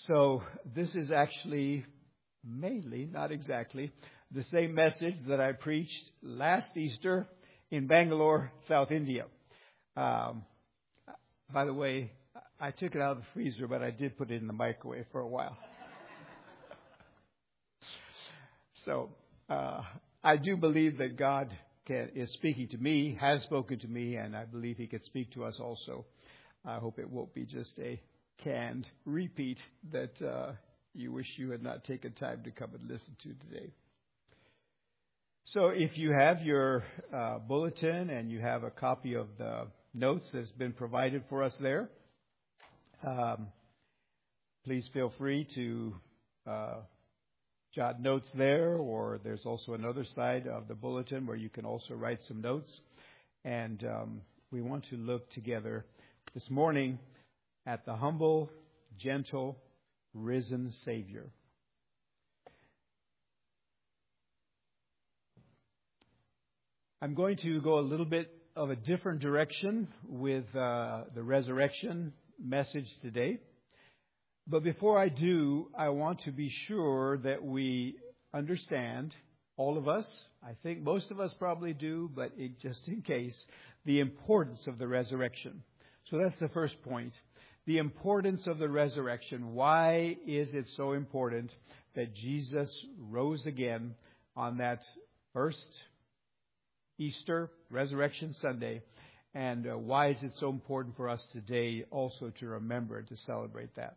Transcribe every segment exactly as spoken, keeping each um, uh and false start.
So this is actually mainly, not exactly, the same message that I preached last Easter in Bangalore, South India. Um, by the way, I took it out of the freezer, but I did put it in the microwave for a while. So uh, I do believe that God can, is speaking to me, has spoken to me, and I believe He can speak to us also. I hope it won't be just a canned repeat that uh, you wish you had not taken time to come and listen to today. So if you have your uh, bulletin and you have a copy of the notes that's been provided for us there, um, please feel free to uh, jot notes there, or there's also another side of the bulletin where you can also write some notes. And um, we want to look together this morning at the humble, gentle, risen Savior. I'm going to go a little bit of a different direction with uh, the resurrection message today. But before I do, I want to be sure that we understand, all of us, I think most of us probably do, but it, just in case, the importance of the resurrection. So that's the first point. The importance of the resurrection. Why is it so important that Jesus rose again on that first Easter, Resurrection Sunday? And uh, why is it so important for us today also to remember and to celebrate that?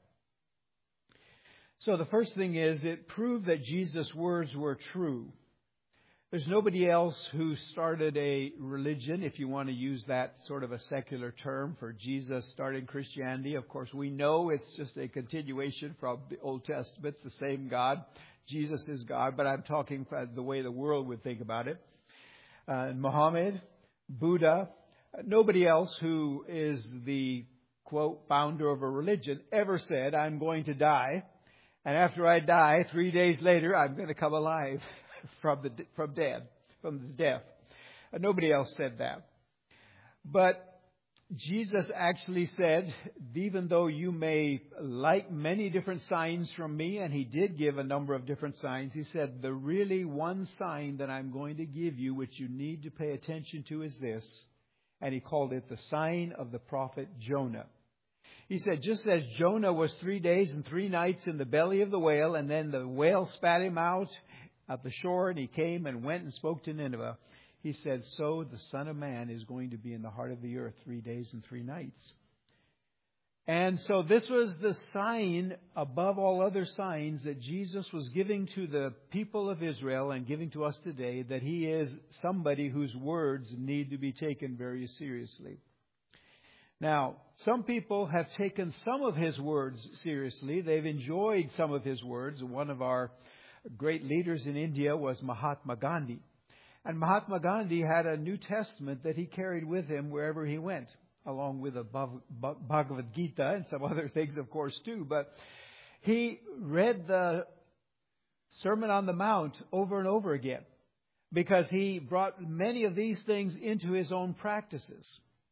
So the first thing is, it proved that Jesus' words were true. There's nobody else who started a religion, if you want to use that sort of a secular term for Jesus starting Christianity. Of course, we know it's just a continuation from the Old Testament. It's the same God. Jesus is God, but I'm talking the way the world would think about it. Uh, Muhammad, Buddha, nobody else who is the, quote, founder of a religion ever said, I'm going to die, and after I die, three days later, I'm going to come alive from the from dead, from the death. Uh, nobody else said that. But Jesus actually said, even though you may like many different signs from me, and He did give a number of different signs, He said, the really one sign that I'm going to give you, which you need to pay attention to, is this. And He called it the sign of the prophet Jonah. He said, just as Jonah was three days and three nights in the belly of the whale, and then the whale spat him out at the shore, and he came and went and spoke to Nineveh. He said, so the Son of Man is going to be in the heart of the earth three days and three nights. And so this was the sign above all other signs that Jesus was giving to the people of Israel and giving to us today, that He is somebody whose words need to be taken very seriously. Now, some people have taken some of His words seriously. They've enjoyed some of His words. One of our great leaders in India was Mahatma Gandhi. And Mahatma Gandhi had a New Testament that he carried with him wherever he went, along with a Bhagavad Gita and some other things, of course, too. But he read the Sermon on the Mount over and over again because he brought many of these things into his own practices.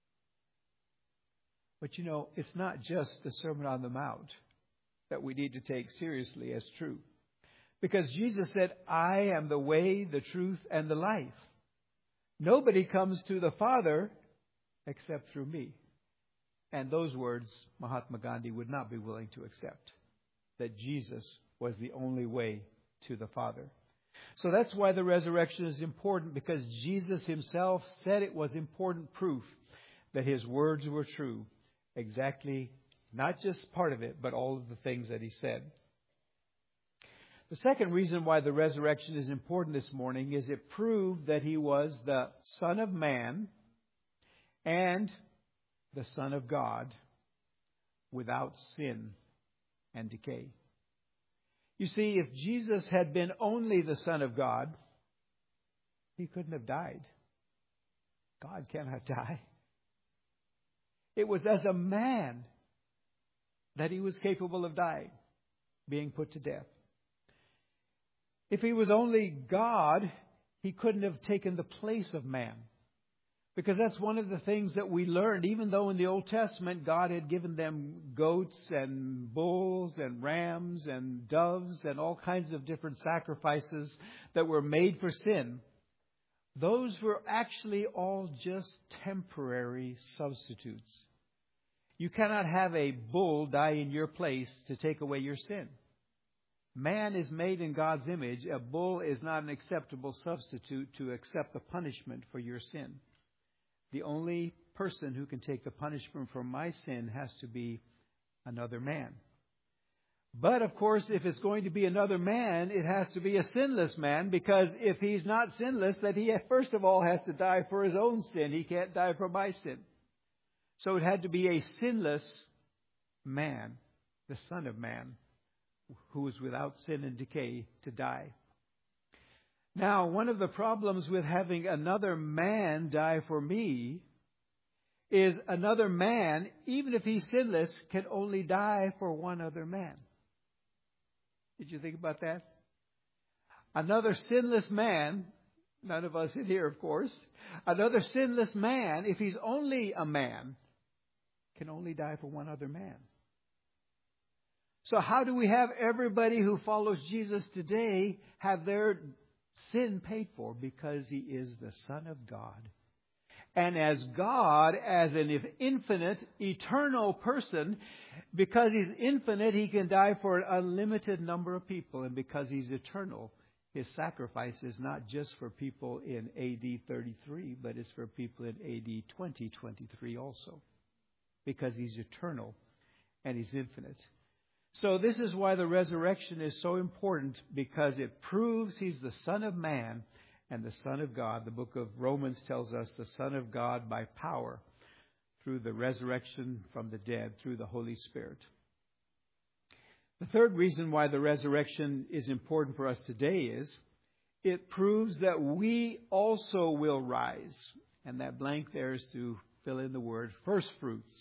But, you know, it's not just the Sermon on the Mount that we need to take seriously as true. Because Jesus said, I am the way, the truth, and the life. Nobody comes to the Father except through me. And those words Mahatma Gandhi would not be willing to accept. That Jesus was the only way to the Father. So that's why the resurrection is important, because Jesus Himself said it was important proof that His words were true. Exactly, not just part of it, but all of the things that He said. The second reason why the resurrection is important this morning is it proved that He was the Son of Man and the Son of God without sin and decay. You see, if Jesus had been only the Son of God, He couldn't have died. God cannot die. It was as a man that He was capable of dying, being put to death. If He was only God, He couldn't have taken the place of man. Because that's one of the things that we learned, even though in the Old Testament God had given them goats and bulls and rams and doves and all kinds of different sacrifices that were made for sin. Those were actually all just temporary substitutes. You cannot have a bull die in your place to take away your sin. Man is made in God's image. A bull is not an acceptable substitute to accept the punishment for your sin. The only person who can take the punishment for my sin has to be another man. But, of course, if it's going to be another man, it has to be a sinless man, because if he's not sinless, then he first of all has to die for his own sin. He can't die for my sin. So it had to be a sinless man, the Son of Man, who was without sin and decay, to die. Now, one of the problems with having another man die for me is another man, even if he's sinless, can only die for one other man. Did you think about that? Another sinless man, none of us in here, of course, another sinless man, if he's only a man, can only die for one other man. So how do we have everybody who follows Jesus today have their sin paid for? Because he is the Son of God. And as God, as an infinite, eternal person, because he's infinite, he can die for an unlimited number of people. And because he's eternal, his sacrifice is not just for people in A D thirty-three, but it's for people in A D twenty twenty-three also. Because he's eternal and he's infinite. So this is why the resurrection is so important, because it proves he's the Son of Man and the Son of God. The book of Romans tells us the Son of God by power through the resurrection from the dead, through the Holy Spirit. The third reason why the resurrection is important for us today is it proves that we also will rise. And that blank there is to fill in the word first fruits.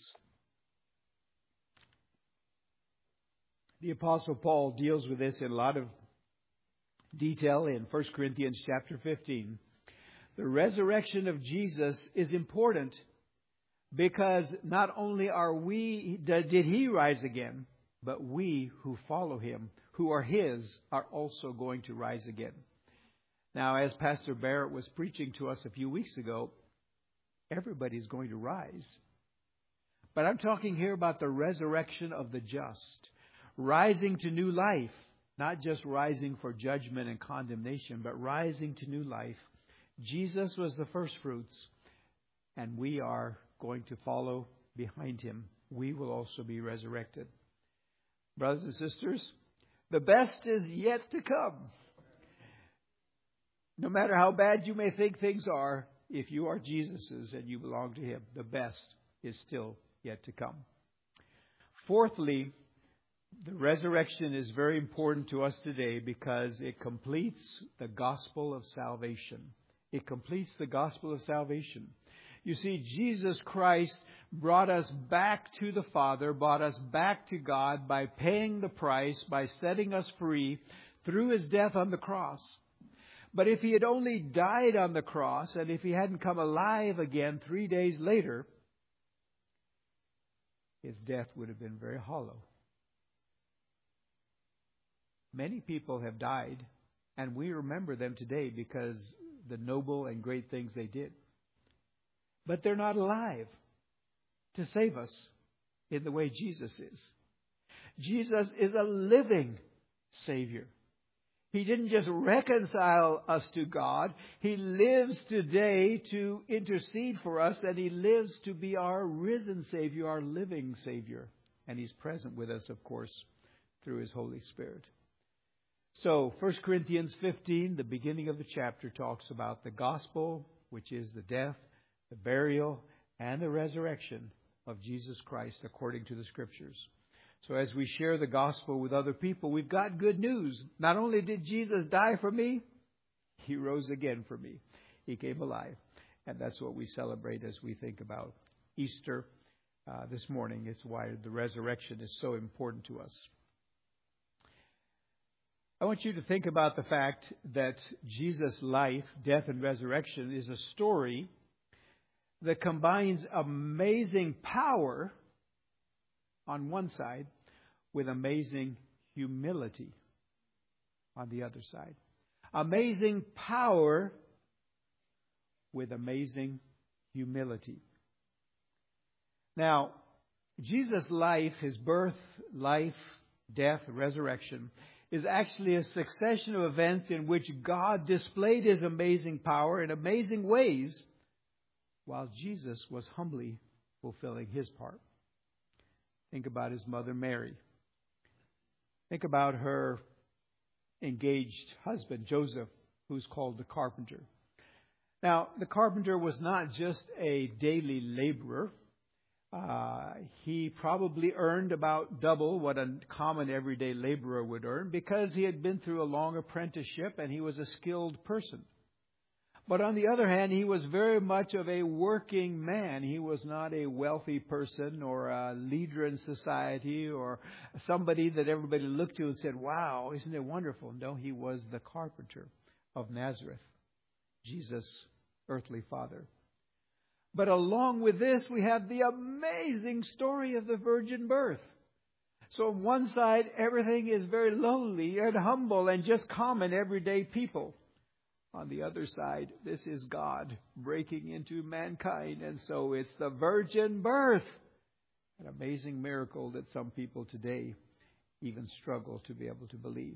The Apostle Paul deals with this in a lot of detail in First Corinthians chapter fifteen. The resurrection of Jesus is important because not only are we, did he rise again, but we who follow him, who are his, are also going to rise again. Now, as Pastor Barrett was preaching to us a few weeks ago, everybody's going to rise. But I'm talking here about the resurrection of the just. Rising to new life, not just rising for judgment and condemnation, but rising to new life. Jesus was the first fruits, and we are going to follow behind him. We will also be resurrected. Brothers and sisters, the best is yet to come. No matter how bad you may think things are, if you are Jesus's and you belong to him, the best is still yet to come. Fourthly, the resurrection is very important to us today because it completes the gospel of salvation. It completes the gospel of salvation. You see, Jesus Christ brought us back to the Father, brought us back to God by paying the price, by setting us free through his death on the cross. But if he had only died on the cross, and if he hadn't come alive again three days later, his death would have been very hollow. Many people have died, and we remember them today because the noble and great things they did. But they're not alive to save us in the way Jesus is. Jesus is a living Savior. He didn't just reconcile us to God. He lives today to intercede for us, and he lives to be our risen Savior, our living Savior. And he's present with us, of course, through his Holy Spirit. So, First Corinthians fifteen, the beginning of the chapter, talks about the gospel, which is the death, the burial, and the resurrection of Jesus Christ according to the Scriptures. So as we share the gospel with other people, we've got good news. Not only did Jesus die for me, he rose again for me. He came alive. And that's what we celebrate as we think about Easter uh, this morning. It's why the resurrection is so important to us. I want you to think about the fact that Jesus' life, death, and resurrection is a story that combines amazing power on one side with amazing humility on the other side. Amazing power with amazing humility. Now, Jesus' life, his birth, life, death, resurrection, is actually a succession of events in which God displayed his amazing power in amazing ways while Jesus was humbly fulfilling his part. Think about his mother Mary. Think about her engaged husband, Joseph, who's called the carpenter. Now, the carpenter was not just a daily laborer. Uh, he probably earned about double what a common everyday laborer would earn because he had been through a long apprenticeship and he was a skilled person. But on the other hand, he was very much of a working man. He was not a wealthy person or a leader in society or somebody that everybody looked to and said, wow, isn't it wonderful? No, he was the carpenter of Nazareth, Jesus' earthly father. But along with this, we have the amazing story of the virgin birth. So on one side, everything is very lowly and humble and just common everyday people. On the other side, this is God breaking into mankind. And so it's the virgin birth. An amazing miracle that some people today even struggle to be able to believe.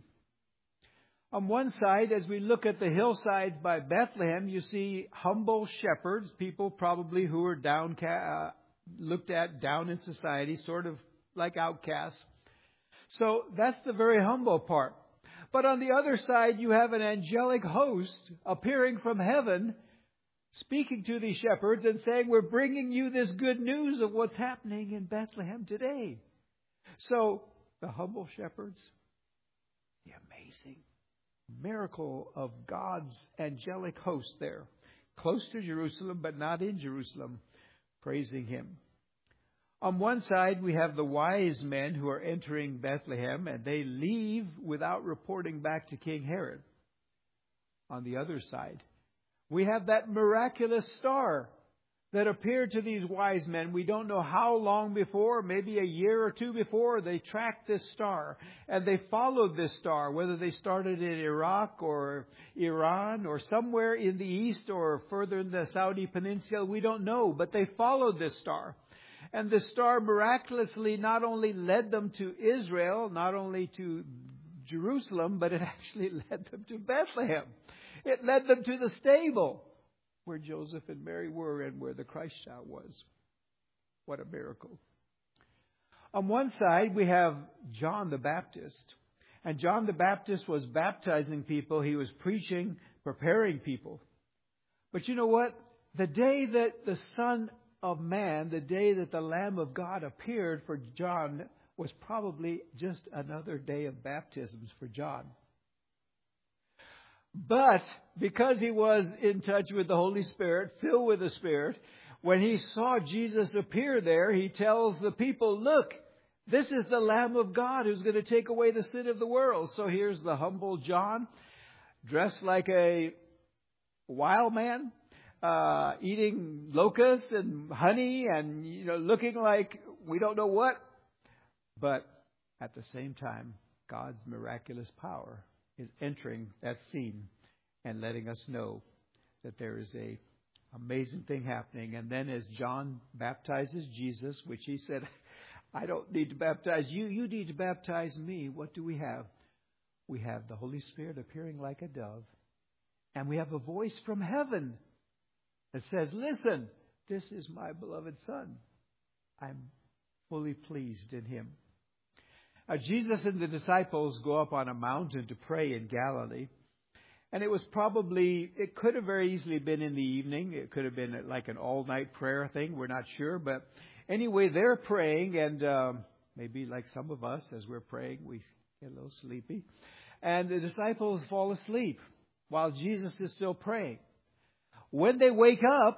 On one side, as we look at the hillsides by Bethlehem, you see humble shepherds, people probably who are down, uh, looked at down in society, sort of like outcasts. So that's the very humble part. But on the other side, you have an angelic host appearing from heaven, speaking to these shepherds and saying, we're bringing you this good news of what's happening in Bethlehem today. So the humble shepherds, the amazing miracle of God's angelic host there, close to Jerusalem, but not in Jerusalem, praising him. On one side, we have the wise men who are entering Bethlehem, and they leave without reporting back to King Herod. On the other side, we have that miraculous star that appeared to these wise men. We don't know how long before, maybe a year or two before, they tracked this star. And they followed this star, whether they started in Iraq or Iran or somewhere in the east or further in the Saudi Peninsula. We don't know, but they followed this star. And the star miraculously not only led them to Israel, not only to Jerusalem, but it actually led them to Bethlehem. It led them to the stable where Joseph and Mary were and where the Christ child was. What a miracle. On one side, we have John the Baptist. And John the Baptist was baptizing people. He was preaching, preparing people. But you know what? The day that the Son of Man, the day that the Lamb of God appeared for John, was probably just another day of baptisms for John. But because he was in touch with the Holy Spirit, filled with the Spirit, when he saw Jesus appear there, he tells the people, look, this is the Lamb of God who's going to take away the sin of the world. So here's the humble John, dressed like a wild man, uh, eating locusts and honey and, you know, looking like we don't know what. But at the same time, God's miraculous power is entering that scene and letting us know that there is a amazing thing happening. And then as John baptizes Jesus, which he said, I don't need to baptize you, you need to baptize me. What do we have? We have the Holy Spirit appearing like a dove. And we have a voice from heaven that says, listen, this is my beloved Son. I'm fully pleased in him. Uh, Jesus and the disciples go up on a mountain to pray in Galilee. And it was probably, it could have very easily been in the evening. It could have been like an all-night prayer thing. We're not sure. But anyway, they're praying. And um, maybe like some of us, as we're praying, we get a little sleepy. And the disciples fall asleep while Jesus is still praying. When they wake up,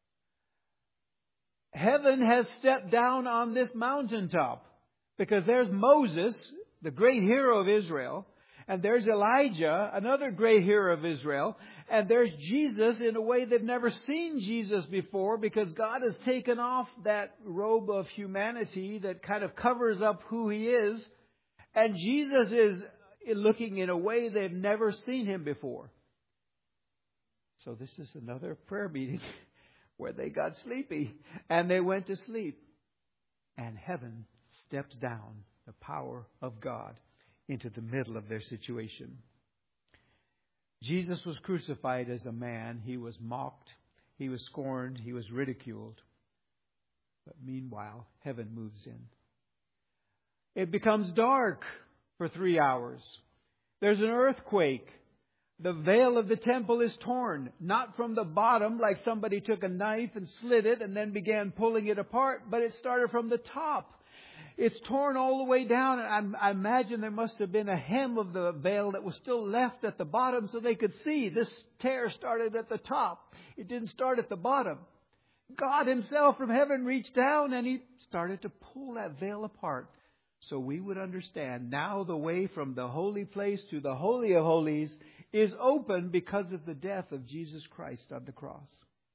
heaven has stepped down on this mountaintop. Because there's Moses, the great hero of Israel, And there's Elijah, another great hero of Israel. And there's Jesus in a way they've never seen Jesus before, because God has taken off that robe of humanity that kind of covers up who He is. And Jesus is looking in a way they've never seen Him before. So this is another prayer meeting where they got sleepy and they went to sleep. And heaven steps down, the power of God, into the middle of their situation. Jesus was crucified as a man. He was mocked. He was scorned. He was ridiculed. But meanwhile, heaven moves in. It becomes dark for three hours. There's an earthquake. The veil of the temple is torn, not from the bottom like somebody took a knife and slit it and then began pulling it apart, but it started from the top. It's torn all the way down, and I, I imagine there must have been a hem of the veil that was still left at the bottom so they could see. This tear started at the top. It didn't start at the bottom. God Himself from heaven reached down and He started to pull that veil apart so we would understand now the way from the holy place to the Holy of Holies is open because of the death of Jesus Christ on the cross.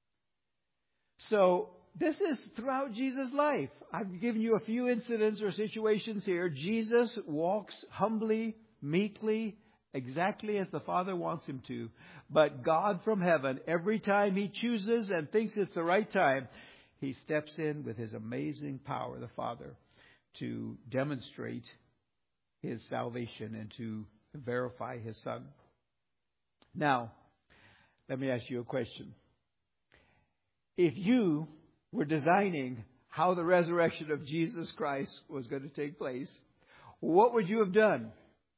So this is throughout Jesus' life. I've given you a few incidents or situations here. Jesus walks humbly, meekly, exactly as the Father wants Him to. But God from heaven, every time He chooses and thinks it's the right time, He steps in with His amazing power, the Father, to demonstrate His salvation and to verify His Son. Now, let me ask you a question. If you were designing how the resurrection of Jesus Christ was going to take place, what would you have done?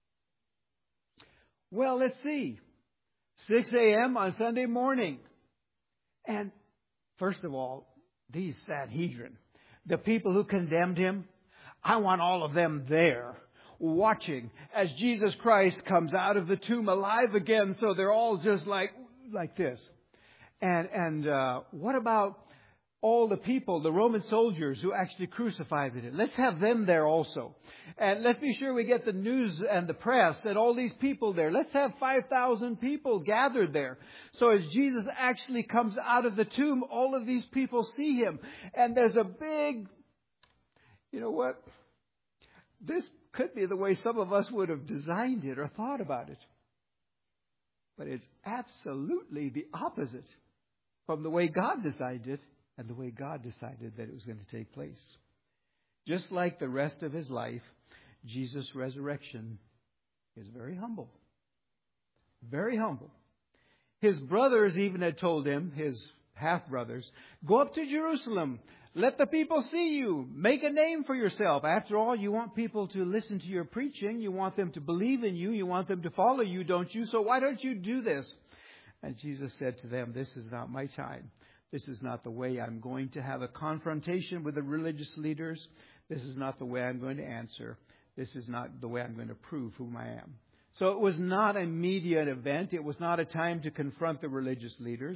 Well, let's see. six a.m. on Sunday morning. And first of all, these Sanhedrin, the people who condemned Him, I want all of them there, watching as Jesus Christ comes out of the tomb alive again. So they're all just like, like this. And, and, uh, what about all the people, the Roman soldiers who actually crucified Him? Let's have them there also. And let's be sure we get the news and the press and all these people there. Let's have five thousand people gathered there. So as Jesus actually comes out of the tomb, all of these people see Him. And there's a big, you know what? This could be the way some of us would have designed it or thought about it. But it's absolutely the opposite from the way God designed it and the way God decided that it was going to take place. Just like the rest of His life, Jesus' resurrection is very humble. Very humble. His brothers even had told Him, his half-brothers, go up to Jerusalem. Let the people see you. Make a name for yourself. After all, you want people to listen to your preaching. You want them to believe in you. You want them to follow you, don't you? So why don't you do this? And Jesus said to them, this is not my time. This is not the way I'm going to have a confrontation with the religious leaders. This is not the way I'm going to answer. This is not the way I'm going to prove whom I am. So it was not an immediate event. It was not a time to confront the religious leaders.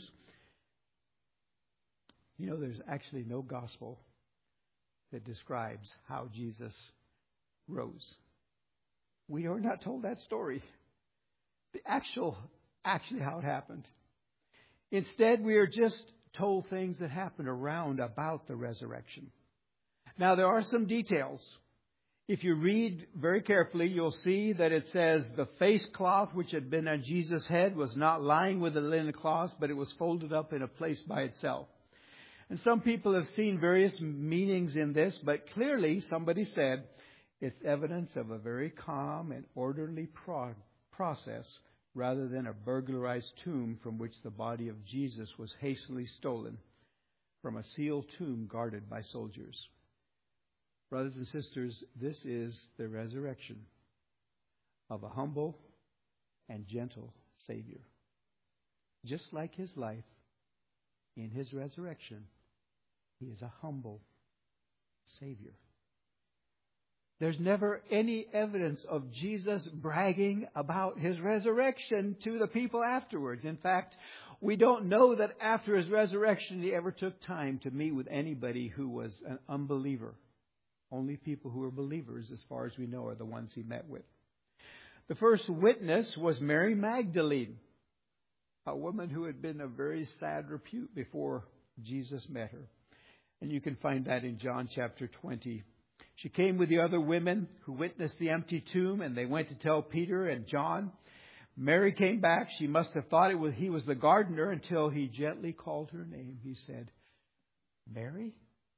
You know, there's actually no gospel that describes how Jesus rose. We are not told that story. The actual, actually how it happened. Instead, we are just told things that happened around about the resurrection. Now, there are some details. If you read very carefully, you'll see that it says the face cloth which had been on Jesus' head was not lying with the linen cloth, but it was folded up in a place by itself. And some people have seen various meanings in this, but clearly somebody said it's evidence of a very calm and orderly pro- process rather than a burglarized tomb from which the body of Jesus was hastily stolen from a sealed tomb guarded by soldiers. Brothers and sisters, this is the resurrection of a humble and gentle Savior. Just like His life, in His resurrection, He is a humble Savior. There's never any evidence of Jesus bragging about His resurrection to the people afterwards. In fact, we don't know that after His resurrection He ever took time to meet with anybody who was an unbeliever. Only people who are believers, as far as we know, are the ones He met with. The first witness was Mary Magdalene, a woman who had been of very sad repute before Jesus met her. And you can find that in John chapter twenty. She came with the other women who witnessed the empty tomb, and they went to tell Peter and John. Mary came back. She must have thought it was he was the gardener until he gently called her name. He said, "Mary?"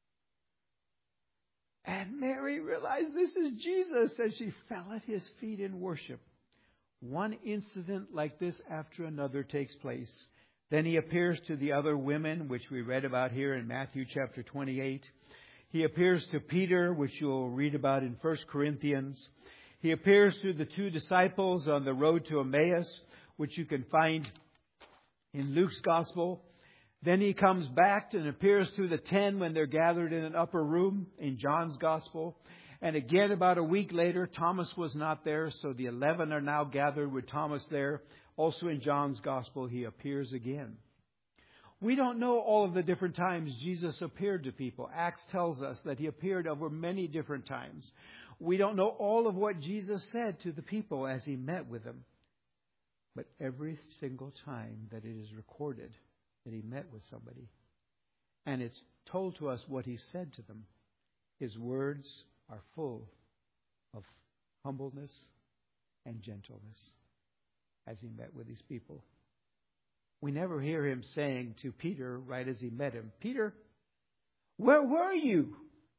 And Mary realized this is Jesus, and she fell at his feet in worship. One incident like this after another takes place. Then he appears to the other women, which we read about here in Matthew chapter twenty-eight. He appears to Peter, which you'll read about in First Corinthians. He appears to the two disciples on the road to Emmaus, which you can find in Luke's Gospel. Then he comes back and appears to the ten when they're gathered in an upper room in John's Gospel. And again, about a week later, Thomas was not there, so the eleven are now gathered with Thomas there. Also in John's Gospel, he appears again. We don't know all of the different times Jesus appeared to people. Acts tells us that he appeared over many different times. We don't know all of what Jesus said to the people as he met with them. But every single time that it is recorded that he met with somebody, and it's told to us what he said to them, his words are full of humbleness and gentleness as he met with these people. We never hear him saying to Peter right as he met him, "Peter, where were you?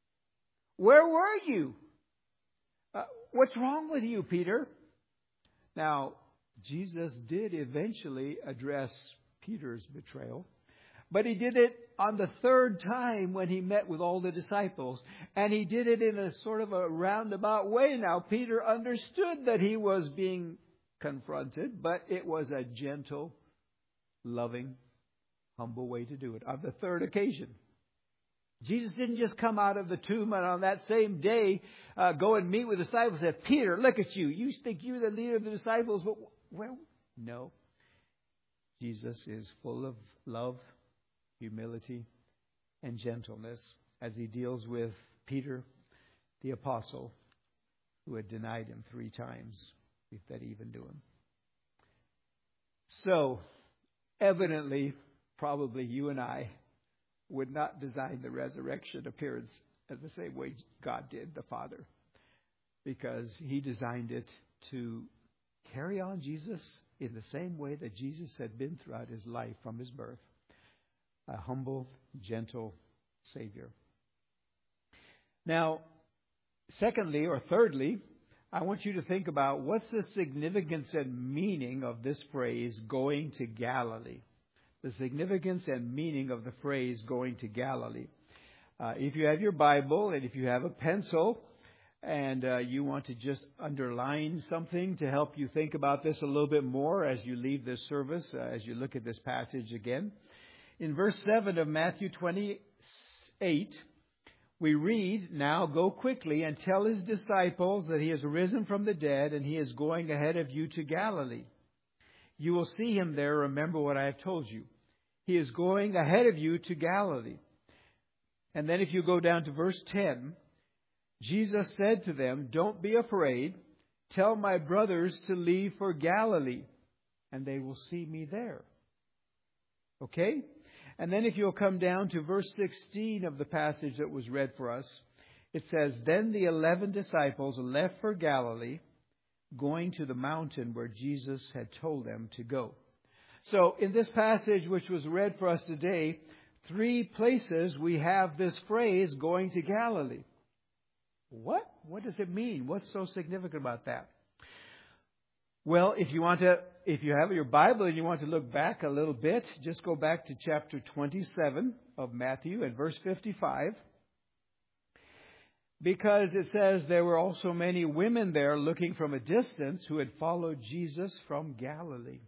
Where were you? Uh, what's wrong with you, Peter?" Now, Jesus did eventually address Peter's betrayal, but he did it on the third time when he met with all the disciples. And he did it in a sort of a roundabout way. Now, Peter understood that he was being confronted, but it was a gentle, loving, humble way to do it. On the third occasion, Jesus didn't just come out of the tomb and on that same day uh, go and meet with the disciples and say, "Peter, look at you. You think you're the leader of the disciples, but well, no." Jesus is full of love, humility, and gentleness as he deals with Peter, the apostle, who had denied him three times if that even do him. So, evidently, probably you and I would not design the resurrection appearance as the same way God did, the Father, because he designed it to carry on Jesus in the same way that Jesus had been throughout his life from his birth. A humble, gentle Savior. Now, secondly or thirdly, I want you to think about what's the significance and meaning of this phrase, going to Galilee. The significance and meaning of the phrase, going to Galilee. Uh, if you have your Bible and if you have a pencil and uh, you want to just underline something to help you think about this a little bit more as you leave this service, uh, as you look at this passage again. In verse seven of Matthew twenty-eight, we read, "Now go quickly and tell his disciples that he has risen from the dead and he is going ahead of you to Galilee. You will see him there. Remember what I have told you. He is going ahead of you to Galilee." And then if you go down to verse ten, Jesus said to them, "Don't be afraid. Tell my brothers to leave for Galilee, and they will see me there." Okay? And then if you'll come down to verse sixteen of the passage that was read for us, it says, "Then the eleven disciples left for Galilee, going to the mountain where Jesus had told them to go." So in this passage which was read for us today, three places we have this phrase, going to Galilee. What? What does it mean? What's so significant about that? Well, if you want to, if you have your Bible and you want to look back a little bit, just go back to chapter twenty-seven of Matthew and verse fifty-five. Because it says there were also many women there looking from a distance who had followed Jesus from Galilee.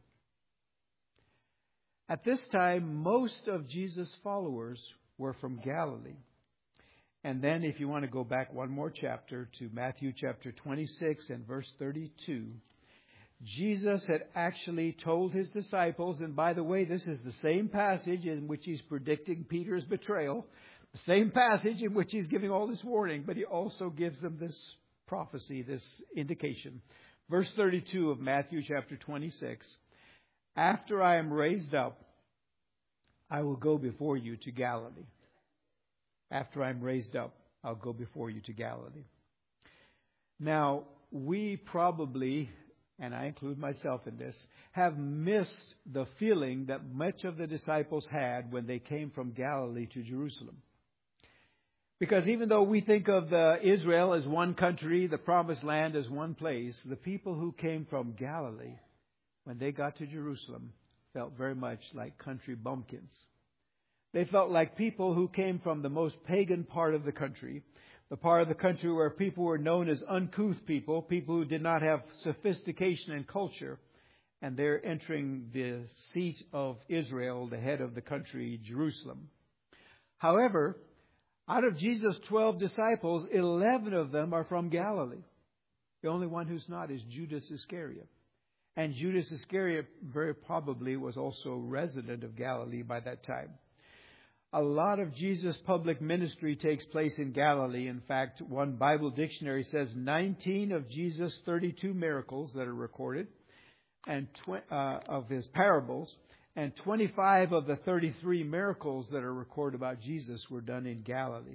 At this time, most of Jesus' followers were from Galilee. And then if you want to go back one more chapter to Matthew chapter twenty-six and verse thirty-two, Jesus had actually told his disciples, and by the way, this is the same passage in which he's predicting Peter's betrayal, the same passage in which he's giving all this warning, but he also gives them this prophecy, this indication. Verse thirty-two of Matthew chapter twenty-six. After I am raised up, I will go before you to Galilee. After I'm raised up, I'll go before you to Galilee. Now, we probably, and I include myself in this, have missed the feeling that much of the disciples had when they came from Galilee to Jerusalem. Because even though we think of uh, Israel as one country, the promised land as one place, the people who came from Galilee, when they got to Jerusalem, felt very much like country bumpkins. They felt like people who came from the most pagan part of the country, the part of the country where people were known as uncouth people, people who did not have sophistication and culture, and they're entering the seat of Israel, the head of the country, Jerusalem. However, out of Jesus' twelve disciples, eleven of them are from Galilee. The only one who's not is Judas Iscariot. And Judas Iscariot very probably was also a resident of Galilee by that time. A lot of Jesus' public ministry takes place in Galilee. In fact, one Bible dictionary says nineteen of Jesus' thirty-two miracles that are recorded, and tw- uh, of his parables, and twenty-five of the thirty-three miracles that are recorded about Jesus were done in Galilee.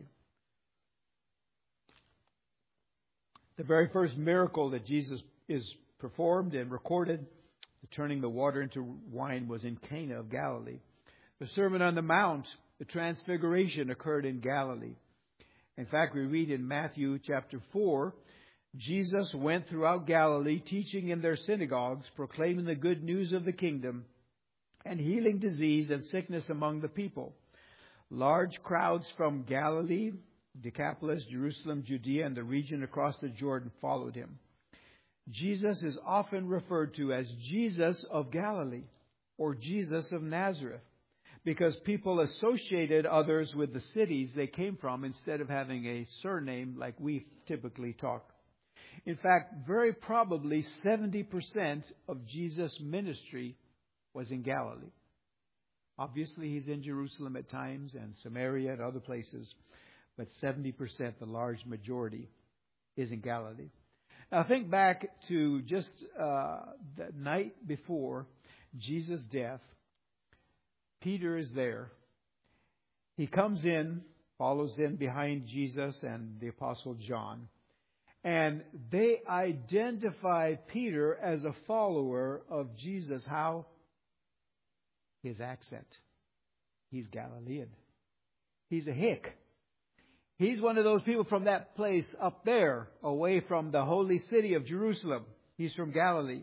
The very first miracle that Jesus is performed and recorded, the turning the water into wine, was in Cana of Galilee. The Sermon on the Mount, the Transfiguration, occurred in Galilee. In fact, we read in Matthew chapter four, Jesus went throughout Galilee, teaching in their synagogues, proclaiming the good news of the kingdom, and healing disease and sickness among the people. Large crowds from Galilee, Decapolis, Jerusalem, Judea, and the region across the Jordan followed him. Jesus is often referred to as Jesus of Galilee or Jesus of Nazareth, because people associated others with the cities they came from instead of having a surname like we typically talk. In fact, very probably seventy percent of Jesus' ministry was in Galilee. Obviously, he's in Jerusalem at times and Samaria and other places, but seventy percent, the large majority, is in Galilee. Now think back to just uh, the night before Jesus' death. Peter is there. He comes in, follows in behind Jesus and the Apostle John. And they identify Peter as a follower of Jesus. How? His accent. He's Galilean. He's a hick. He's one of those people from that place up there, away from the holy city of Jerusalem. He's from Galilee.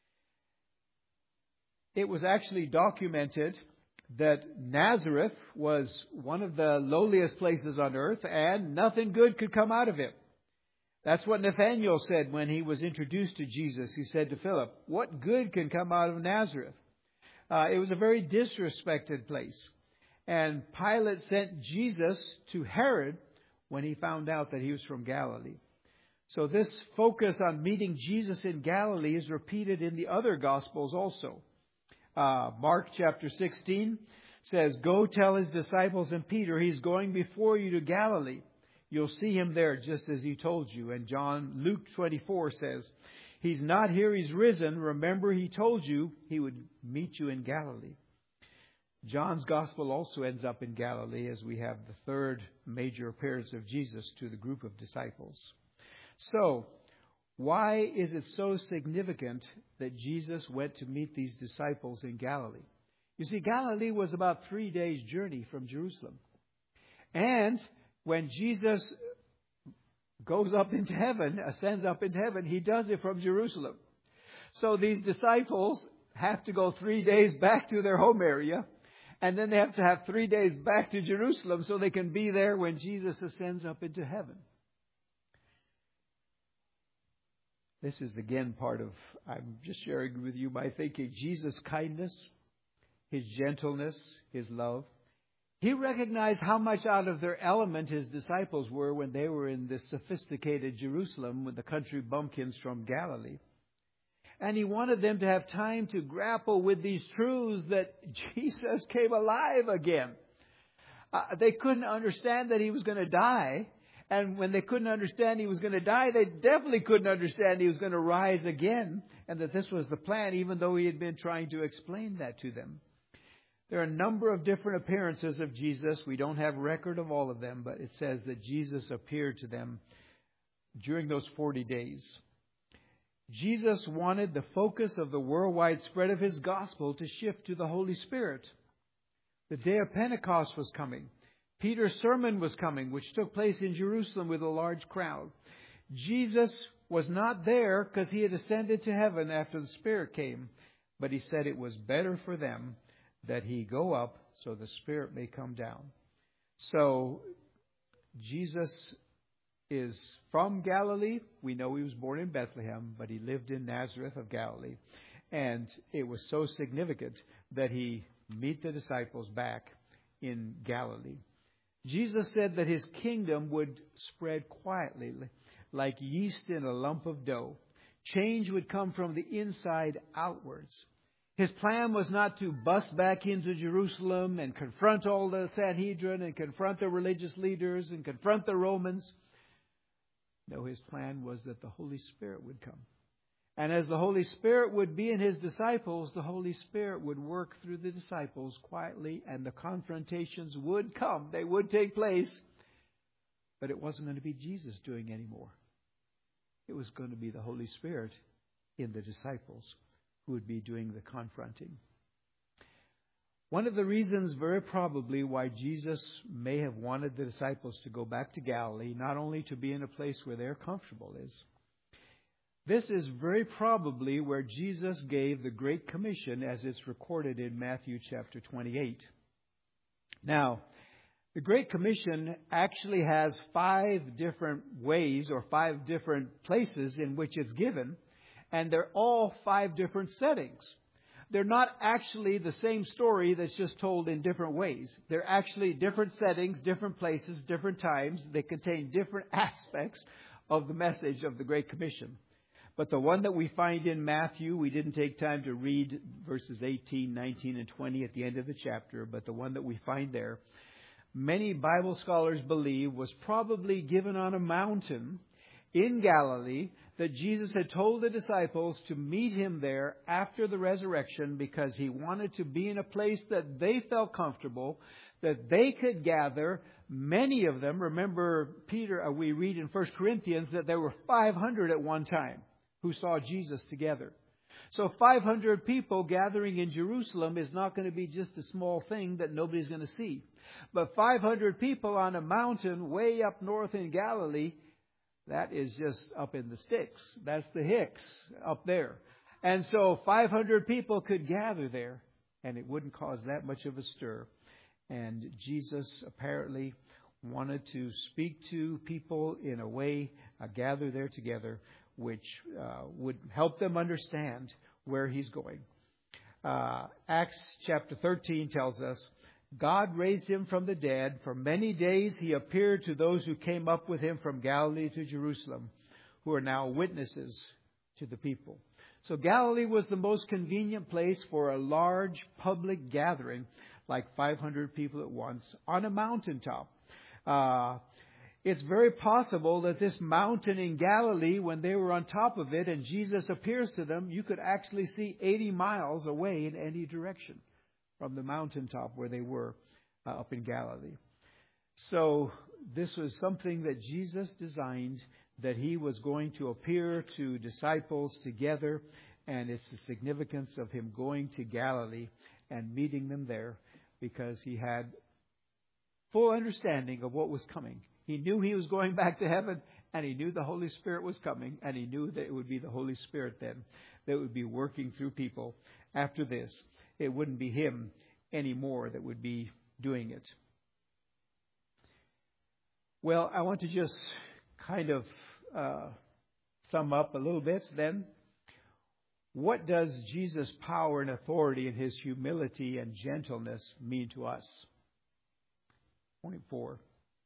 It was actually documented that Nazareth was one of the lowliest places on earth, and nothing good could come out of it. That's what Nathanael said when he was introduced to Jesus. He said to Philip, "What good can come out of Nazareth?" Uh, it was a very disrespected place. And Pilate sent Jesus to Herod when he found out that he was from Galilee. So this focus on meeting Jesus in Galilee is repeated in the other Gospels also. Uh, Mark chapter sixteen says, "Go tell his disciples and Peter, he's going before you to Galilee. You'll see him there just as he told you." And John, Luke twenty-four says, "He's not here, he's risen. Remember, he told you he would meet you in Galilee." John's gospel also ends up in Galilee, as we have the third major appearance of Jesus to the group of disciples. So, why is it so significant that Jesus went to meet these disciples in Galilee? You see, Galilee was about three days' journey from Jerusalem. And when Jesus goes up into heaven, ascends up into heaven, he does it from Jerusalem. So these disciples have to go three days back to their home area, and then they have to have three days back to Jerusalem so they can be there when Jesus ascends up into heaven. This is again part of, I'm just sharing with you my thinking, Jesus' kindness, his gentleness, his love. He recognized how much out of their element his disciples were when they were in this sophisticated Jerusalem with the country bumpkins from Galilee. And he wanted them to have time to grapple with these truths that Jesus came alive again. Uh, they couldn't understand that he was going to die. And when they couldn't understand he was going to die, they definitely couldn't understand he was going to rise again, and that this was the plan, even though he had been trying to explain that to them. There are a number of different appearances of Jesus. We don't have record of all of them, but it says that Jesus appeared to them during those forty days. Jesus wanted the focus of the worldwide spread of his gospel to shift to the Holy Spirit. The day of Pentecost was coming. Peter's sermon was coming, which took place in Jerusalem with a large crowd. Jesus was not there because he had ascended to heaven after the Spirit came, but he said it was better for them that he go up so the Spirit may come down. So Jesus is from Galilee. We know he was born in Bethlehem, but he lived in Nazareth of Galilee. And it was so significant that he meet the disciples back in Galilee. Jesus said that his kingdom would spread quietly, like yeast in a lump of dough. Change would come from the inside outwards. His plan was not to bust back into Jerusalem and confront all the Sanhedrin and confront the religious leaders and confront the Romans. No, his plan was that the Holy Spirit would come. And as the Holy Spirit would be in his disciples, the Holy Spirit would work through the disciples quietly, and the confrontations would come. They would take place. But it wasn't going to be Jesus doing anymore. It was going to be the Holy Spirit in the disciples who would be doing the confronting. One of the reasons, very probably, why Jesus may have wanted the disciples to go back to Galilee, not only to be in a place where they're comfortable is, this is very probably where Jesus gave the Great Commission as it's recorded in Matthew chapter twenty-eight. Now, the Great Commission actually has five different ways or five different places in which it's given, and they're all five different settings. They're not actually the same story that's just told in different ways. They're actually different settings, different places, different times. They contain different aspects of the message of the Great Commission. But the one that we find in Matthew, we didn't take time to read verses eighteen, nineteen, and twenty at the end of the chapter, but the one that we find there, many Bible scholars believe was probably given on a mountain in Galilee, that Jesus had told the disciples to meet him there after the resurrection because he wanted to be in a place that they felt comfortable, that they could gather. Many of them, remember Peter, uh, we read in First Corinthians that there were five hundred at one time who saw Jesus together. So five hundred people gathering in Jerusalem is not going to be just a small thing that nobody's going to see. But five hundred people on a mountain way up north in Galilee, that is just up in the sticks. That's the Hicks up there. And so five hundred people could gather there, and it wouldn't cause that much of a stir. And Jesus apparently wanted to speak to people in a way, uh, gather there together, which uh, would help them understand where he's going. Uh, Acts chapter thirteen tells us, God raised him from the dead. For many days he appeared to those who came up with him from Galilee to Jerusalem, who are now witnesses to the people. So Galilee was the most convenient place for a large public gathering, like five hundred people at once, on a mountaintop. Uh, it's very possible that this mountain in Galilee, when they were on top of it and Jesus appears to them, you could actually see eighty miles away in any direction from the mountaintop where they were uh, up in Galilee. So this was something that Jesus designed, that he was going to appear to disciples together, and it's the significance of him going to Galilee and meeting them there because he had full understanding of what was coming. He knew he was going back to heaven, and he knew the Holy Spirit was coming, and he knew that it would be the Holy Spirit then that would be working through people after this. It wouldn't be him anymore that would be doing it. Well, I want to just kind of uh, sum up a little bit then. What does Jesus' power and authority and his humility and gentleness mean to us? Point four.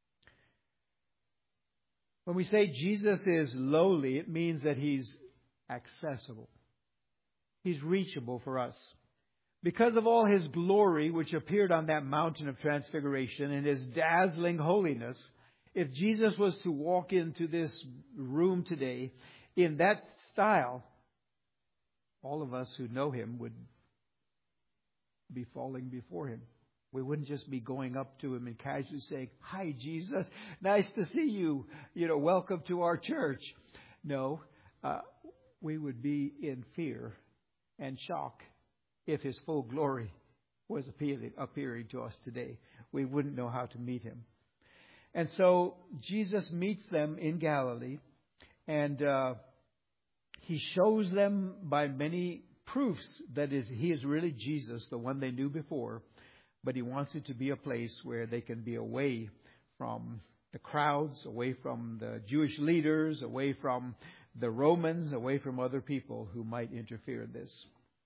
When we say Jesus is lowly, it means that he's accessible. He's reachable for us. Because of all his glory, which appeared on that mountain of transfiguration, and his dazzling holiness, If Jesus was to walk into this room today in that style, all of us who know him would be falling before him. We wouldn't just be going up to him and casually saying, "Hi, Jesus, nice to see you. You know, welcome to our church." No, uh, we would be in fear and shock if his full glory was appearing, appearing to us today. We wouldn't know how to meet him. And so Jesus meets them in Galilee, and uh, he shows them by many proofs that is he is really Jesus, the one they knew before. But he wants it to be a place where they can be away from the crowds, away from the Jewish leaders, away from the Romans, away from other people who might interfere in this.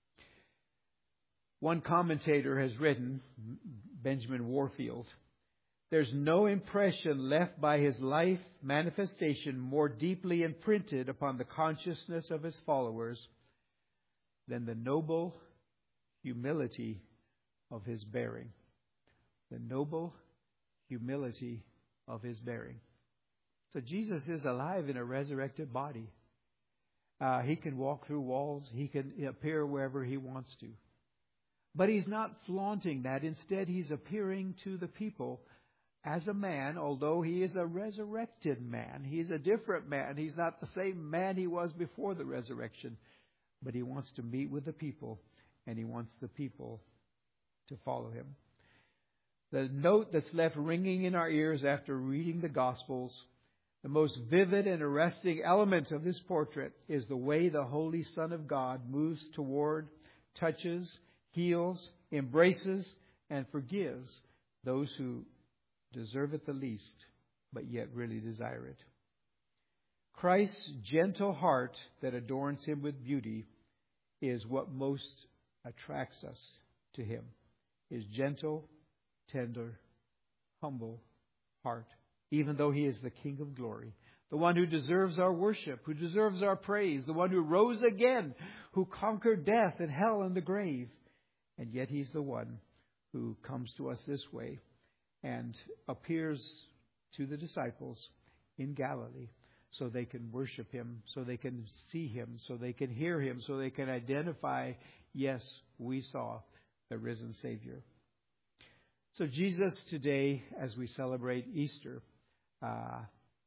One commentator has written, Benjamin Warfield, "There's no impression left by his life manifestation more deeply imprinted upon the consciousness of his followers than the noble humility of his bearing." The noble humility of his bearing. So Jesus is alive in a resurrected body. Uh, he can walk through walls. He can appear wherever he wants to. But he's not flaunting that. Instead, he's appearing to the people as a man, although he is a resurrected man. He's a different man. He's not the same man he was before the resurrection. But he wants to meet with the people, and he wants the people to follow him. The note that's left ringing in our ears after reading the Gospels, the most vivid and arresting element of this portrait is the way the Holy Son of God moves toward, touches, heals, embraces, and forgives those who deserve it the least, but yet really desire it. Christ's gentle heart that adorns him with beauty is what most attracts us to him. His gentle, tender, humble heart, even though he is the King of glory, the one who deserves our worship, who deserves our praise, the one who rose again, who conquered death and hell and the grave. And yet he's the one who comes to us this way and appears to the disciples in Galilee so they can worship him, so they can see him, so they can hear him, so they can identify, yes, we saw the risen Savior. So Jesus today, as we celebrate Easter, uh,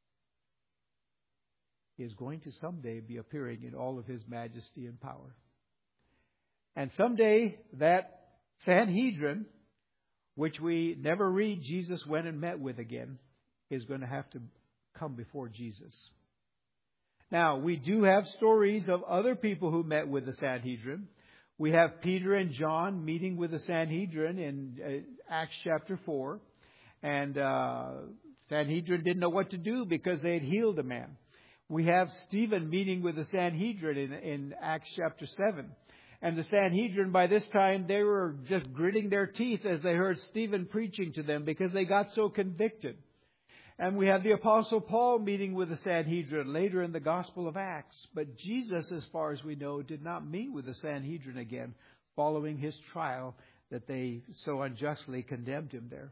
is going to someday be appearing in all of his majesty and power. And someday that Sanhedrin, which we never read Jesus went and met with again, is going to have to come before Jesus. Now, we do have stories of other people who met with the Sanhedrin. We have Peter and John meeting with the Sanhedrin in uh, Acts chapter four. And uh, Sanhedrin didn't know what to do because they had healed a man. We have Stephen meeting with the Sanhedrin in, in Acts chapter seven. And the Sanhedrin, by this time, they were just gritting their teeth as they heard Stephen preaching to them because they got so convicted. And we have the Apostle Paul meeting with the Sanhedrin later in the Gospel of Acts. But Jesus, as far as we know, did not meet with the Sanhedrin again following his trial that they so unjustly condemned him there.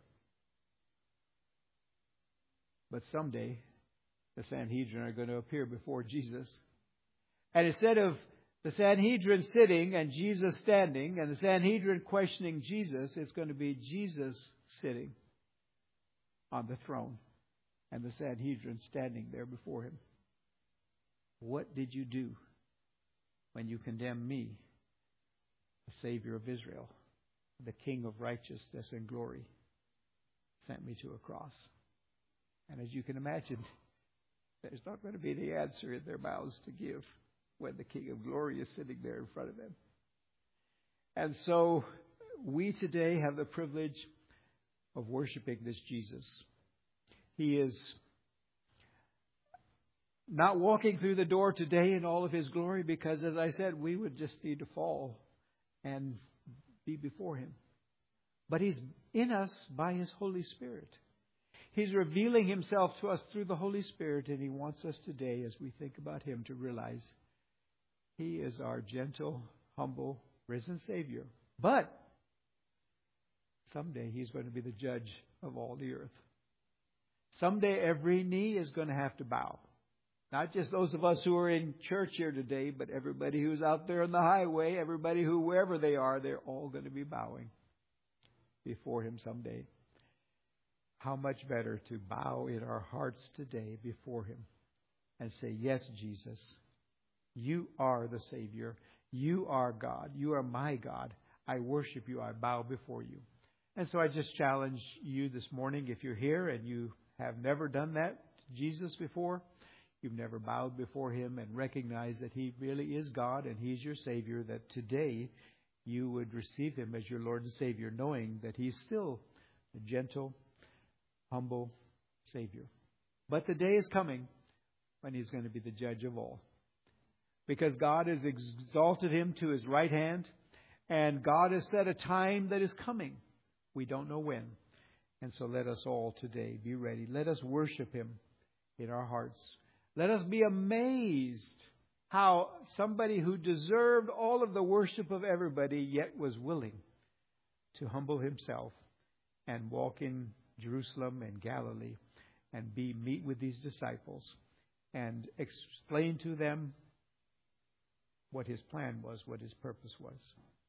But someday, the Sanhedrin are going to appear before Jesus. And instead of the Sanhedrin sitting and Jesus standing, and the Sanhedrin questioning Jesus, it's going to be Jesus sitting on the throne and the Sanhedrin standing there before him. What did you do when you condemned me, the Savior of Israel, the King of righteousness and glory, sent me to a cross? And as you can imagine, there's not going to be the answer in their mouths to give when the King of glory is sitting there in front of them. And so we today have the privilege of worshiping this Jesus. He is not walking through the door today in all of his glory because, as I said, we would just need to fall and be before him. But he's in us by his Holy Spirit. He's revealing himself to us through the Holy Spirit, and he wants us today, as we think about him, to realize he is our gentle, humble, risen Savior. But someday he's going to be the judge of all the earth. Someday every knee is going to have to bow. Not just those of us who are in church here today, but everybody who's out there on the highway, everybody who, wherever they are, they're all going to be bowing before Him someday. How much better to bow in our hearts today before Him and say, yes, Jesus, You are the Savior. You are God. You are my God. I worship You. I bow before You. And so I just challenge you this morning, if you're here and you have never done that to Jesus before, you've never bowed before Him and recognized that He really is God and He's your Savior, that today you would receive Him as your Lord and Savior, knowing that He's still a gentle, humble Savior. But the day is coming when He's going to be the judge of all. Because God has exalted Him to His right hand, and God has set a time that is coming. We don't know when. And so let us all today be ready. Let us worship Him in our hearts. Let us be amazed how somebody who deserved all of the worship of everybody yet was willing to humble Himself and walk in Jerusalem and Galilee and be meet with these disciples and explain to them what His plan was, what His purpose was.